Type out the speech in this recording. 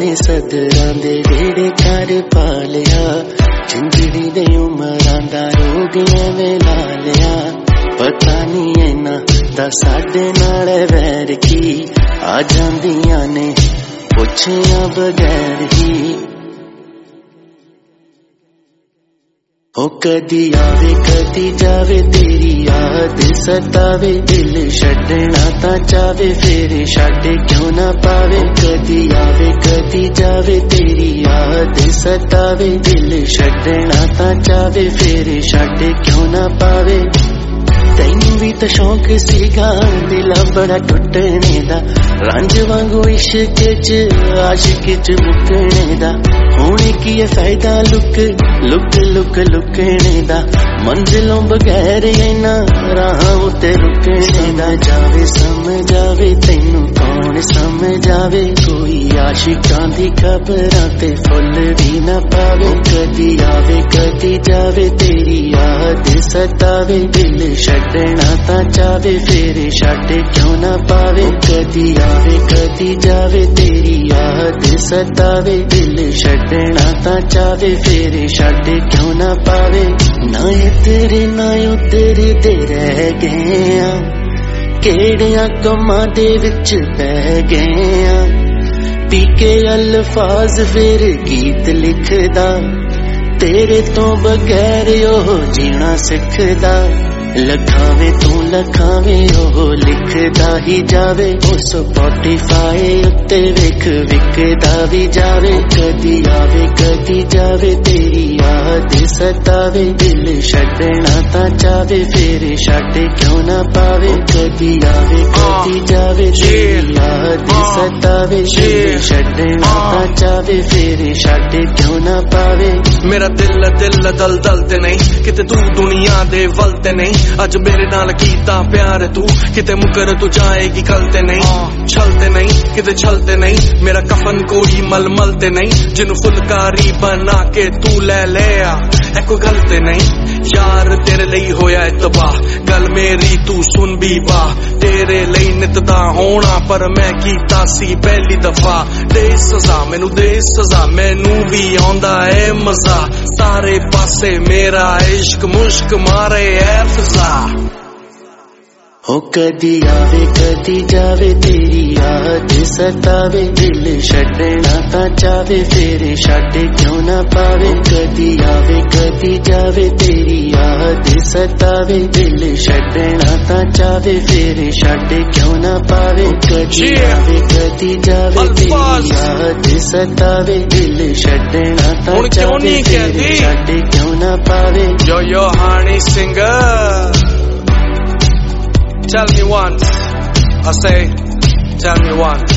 ने सदरां दे वेड़े घर पा लिया जिंदड़ी दे उमरां दा रोग एवें ला लिया पता नहीं इन्हां दा साडे नाल वैर की आ जांदियां ने पुछिया बगैर ही हो कदी आवे कदी जावे तेरी याद सतावे दिल छड्डना तां चावे फिर छड्ड क्यों ना पावे कदी आवे कदी जावे तेरी याद सतावे दिल छड्डना तां चावे फिर छड्ड क्यों ना पावे तैनू भी तो शौक सीगा दिला बड़ा टुटने दा रंज वांगू इश्क च आशिक च मुकने दा होने की ये फायदा लुक लुक लुक लुकने दा मंजिलों बगैर इना राहां उत्ते रुकने दा जावे समझावे तैनू कौन समझावे कोई आशिकां दी खबरां ते फुल भी ना पावे कदी आवे कदी जावे तेरी याद सतावे दिल छड्डना तां चावे फिर छड्ड क्यों ना पावे कदी आवे कदी जावे तेरी याद सतावे दिल छड्डना तां चावे फिर छड्ड क्यों ना पावे ना इधर ना उधर दे रह गए आ केड़ियां कमां दे विच पै गए आ पी के अल्फाज फिर गीत लिखदा तेरे तो बगैर ओह जीना सिखदा लखावे तू लखावे ओह लिखदा ही जावे ओ स्पॉटिफाई उत्ते वेख विकदा भी जावे कदी आवे कदी जावे तेरी याद सतावे दिल छड्डना तां चावे फिर छड्ड क्यों ना पावे कदी आवे कदी जावे तेरी याद सतावे दिल छड्डना तां चावे फिर छड्ड क्यों ना पावे मेरा दिल दिल दल दल ते नहीं किते तू दुनिया दे वल ते नहीं अज मेरे नाल कीता प्यार तू किते मुकर तू जाएगी कल ते नहीं छलते नहीं किते छलते नहीं मेरा कफन कोई मलमल ते नहीं जिन्नू फुलकारी बना के तू ले लिया ऐ कोई गल ते नहीं यार तेरे लई होया तबाह गल मेरी तू सुन भी वाह तेरे लई नितदा होना पर मैं कीता सी पहली दफा दे सजा मैनू भी आंदा है मजा सारे पासे मेरा इश्क मुश्क मारे है फिजा हो कदी आवे कदी जावे तेरी याद सतावे दिल छड्डना तां चावे फिर छड्ड क्यों ना पावे कदी आवे कदी जावे तेरी याद सतावे दिल छड्डना तां चावे फिर छड्ड क्यों ना पावे कदी आवे कदी जावे तेरी याद सतावे दिल छड्डना तां चावे फिर छड्ड क्यों ना पावे Yo Honey Singer Tell me once, I say, tell me once.